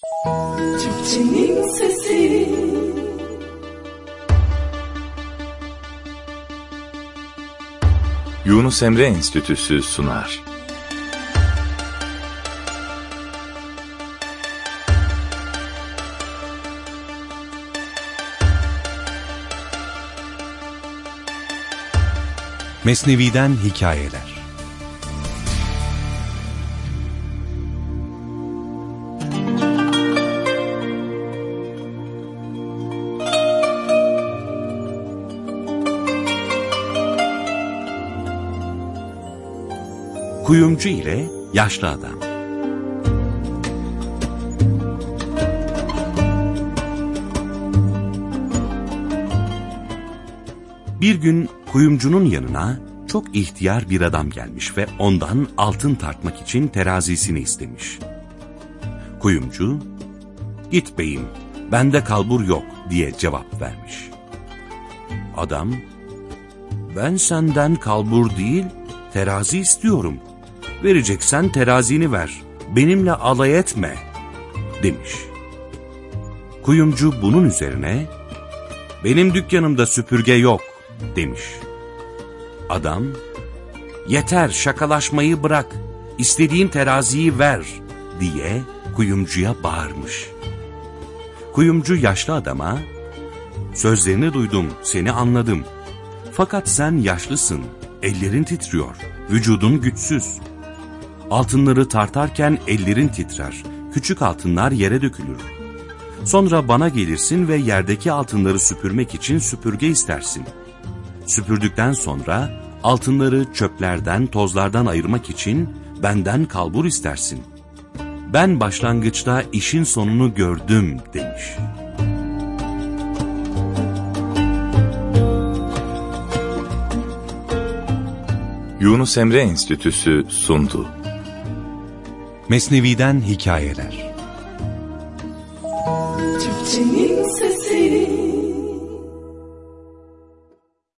Türkçenin sesi. Yunus Emre Enstitüsü sunar. Mesnevi'den hikayeler. Kuyumcu ile yaşlı adam. Bir gün kuyumcunun yanına çok ihtiyar bir adam gelmiş ve ondan altın tartmak için terazisini istemiş. Kuyumcu, "Git beyim, bende kalbur yok," diye cevap vermiş. Adam, "Ben senden kalbur değil, terazi istiyorum. Vereceksen terazini ver, benimle alay etme," demiş. Kuyumcu bunun üzerine, "Benim dükkanımda süpürge yok," demiş. Adam, "Yeter, şakalaşmayı bırak, istediğin teraziyi ver," diye kuyumcuya bağırmış. Kuyumcu yaşlı adama, "Sözlerini duydum, seni anladım. Fakat sen yaşlısın, ellerin titriyor, vücudun güçsüz. Altınları tartarken ellerin titrer, küçük altınlar yere dökülür. Sonra bana gelirsin ve yerdeki altınları süpürmek için süpürge istersin. Süpürdükten sonra altınları çöplerden, tozlardan ayırmak için benden kalbur istersin. Ben başlangıçta işin sonunu gördüm," demiş. Yunus Emre Enstitüsü sundu. Mesnevi'den hikayeler. Türkçenin sesi.